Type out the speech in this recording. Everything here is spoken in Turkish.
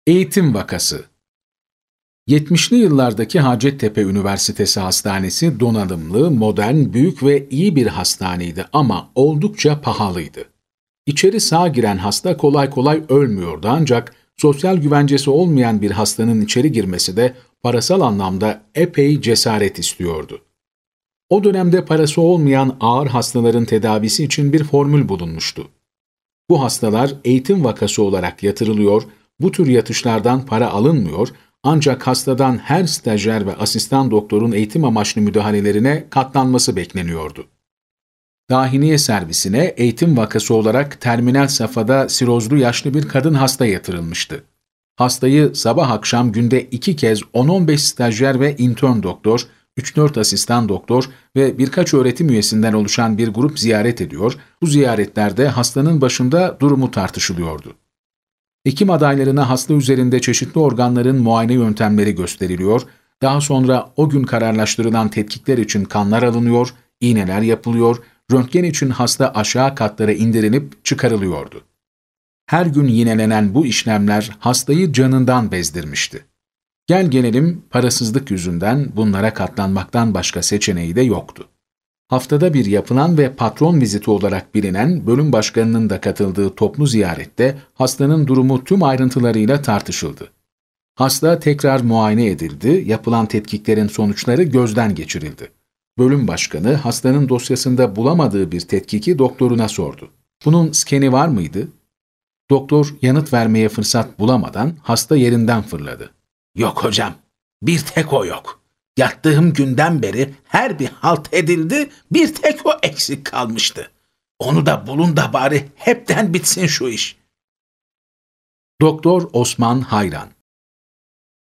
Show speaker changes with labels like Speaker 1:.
Speaker 1: Eğitim vakası. 70'li yıllardaki Hacettepe Üniversitesi Hastanesi donanımlı, modern, büyük ve iyi bir hastaneydi ama oldukça pahalıydı. İçeri sağ giren hasta kolay kolay ölmüyordu ancak sosyal güvencesi olmayan bir hastanın içeri girmesi de parasal anlamda epey cesaret istiyordu. O dönemde parası olmayan ağır hastaların tedavisi için bir formül bulunmuştu. Bu hastalar eğitim vakası olarak yatırılıyor, bu tür yatışlardan para alınmıyor ancak hastadan her stajyer ve asistan doktorun eğitim amaçlı müdahalelerine katlanması bekleniyordu. Dahiliye servisine eğitim vakası olarak terminal safhada sirozlu yaşlı bir kadın hasta yatırılmıştı. Hastayı sabah akşam günde 2 kez 10-15 stajyer ve intern doktor, 3-4 asistan doktor ve birkaç öğretim üyesinden oluşan bir grup ziyaret ediyor, bu ziyaretlerde hastanın başında durumu tartışılıyordu. Hekim adaylarına hasta üzerinde çeşitli organların muayene yöntemleri gösteriliyor, daha sonra o gün kararlaştırılan tetkikler için kanlar alınıyor, iğneler yapılıyor, röntgen için hasta aşağı katlara indirilip çıkarılıyordu. Her gün yinelenen bu işlemler hastayı canından bezdirmişti. Gel gelelim parasızlık yüzünden bunlara katlanmaktan başka seçeneği de yoktu. Haftada bir yapılan ve patron viziti olarak bilinen bölüm başkanının da katıldığı toplu ziyarette hastanın durumu tüm ayrıntılarıyla tartışıldı. Hasta tekrar muayene edildi, yapılan tetkiklerin sonuçları gözden geçirildi. Bölüm başkanı hastanın dosyasında bulamadığı bir tetkiki doktoruna sordu. Bunun skeni var mıydı? Doktor yanıt vermeye fırsat bulamadan hasta yerinden fırladı.
Speaker 2: Yok hocam, bir tek o yok. Yattığım günden beri her bir halt edildi, bir tek o eksik kalmıştı. Onu da bulun da bari hepten bitsin şu iş.
Speaker 1: Doktor Osman Hayran.